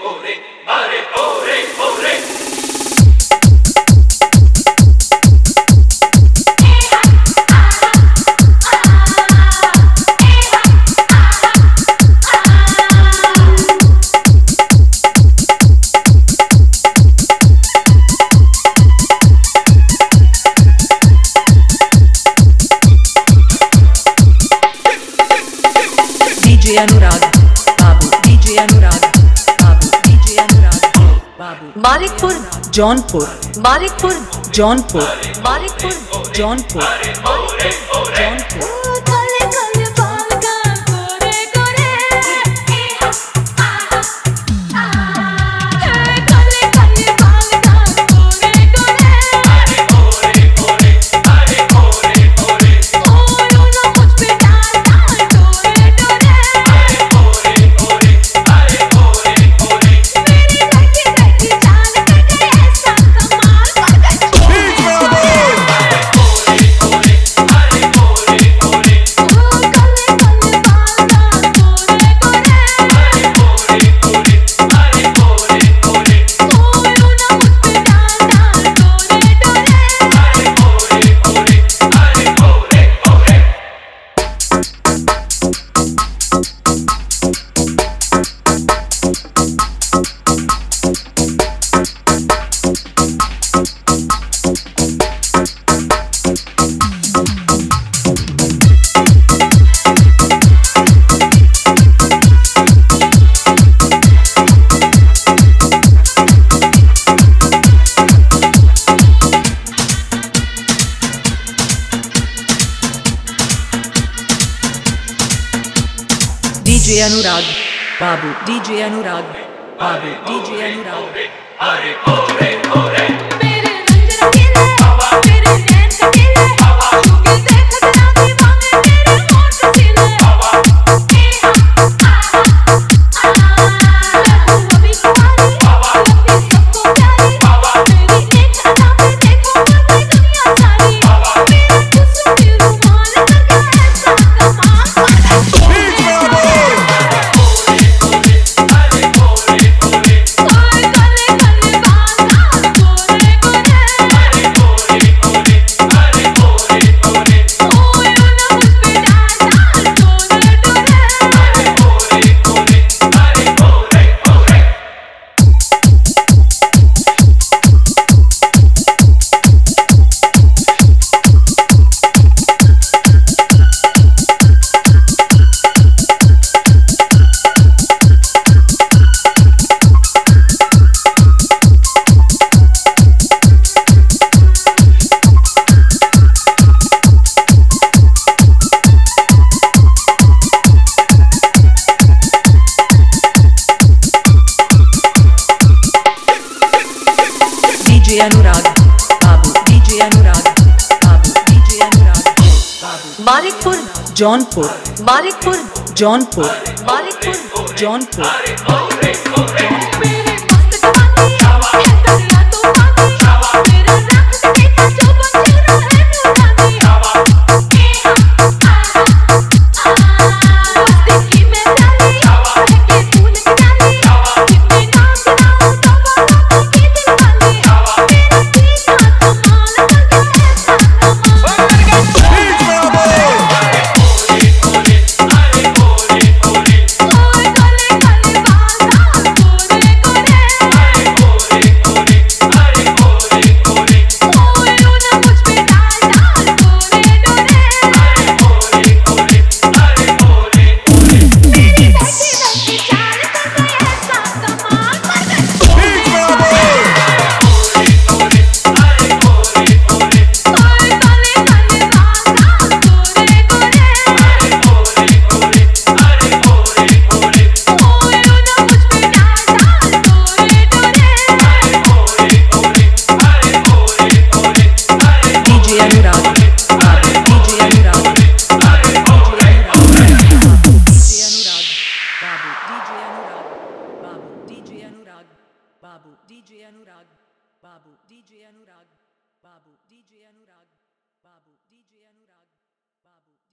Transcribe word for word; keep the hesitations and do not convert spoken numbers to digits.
ore, are ore, ore. D J Anurag Babu, D J Anurag Babu, D J Anurag Babu. Malikpur, Jaunpur, Malikpur, Jaunpur, Malikpur, Jaunpur, Malikpur, Jaunpur. D J Anurag Babu, D J Anurag Babu, D J Anurag Are ore, ore. मेरे रंजन अकेले, मेरे नैन अकेले, छुके देख गुलाबी बाहें मेरे होंठ सीले। ए हा आ मैं हूँ अभी कुंवारी, लगती सबको प्यारी, मेरी एक अदा पे देखो करती दुनिया सारी। मेरा हुस्न भी रुमाल कर गया ऐसा कमाल कर गया। ओए काले काले बाल गोरे गोरे, ओए उन्ना मुझ पे डाल डाल डोरे डोरे। D J Anurag Babu, D J Anurag Babu, D J Anurag Babu. Malikpur, Jaunpur, Malikpur, Jaunpur, Malikpur, Jaunpur. मेरे मस्त जवानी है दरिया तूफानी, मेरा रंग देखा जो बन चेहरा है नूरानी। ए हा मस्ती की मैं प्याली, महके फूल की डाली, कितने नाम गिनाऊं तो बोलो तो की दिल वाली। मेरा सीना कमाल कर गया ऐसा कमाल कर गया। ओए काले काले बाल गोरे गोरे, ओए उन्ना मुझ पे डाल डाल डोरे डोरे। मेरी रंगी रंगी चाल कर गए ऐसा कमाल कर गए। ओए काले काले बाल गोरे गोरे, ओए उन्ना मुझ पे डाल डाल डोरे डोरे। D J Anurag Babu, D J Anurag Babu, D J Anurag Babu, D J Anurag Babu, D J Anurag Babu, D J Anurag Babu, D J Anurag Babu, D J Anurag Babu, D J Anurag Babu.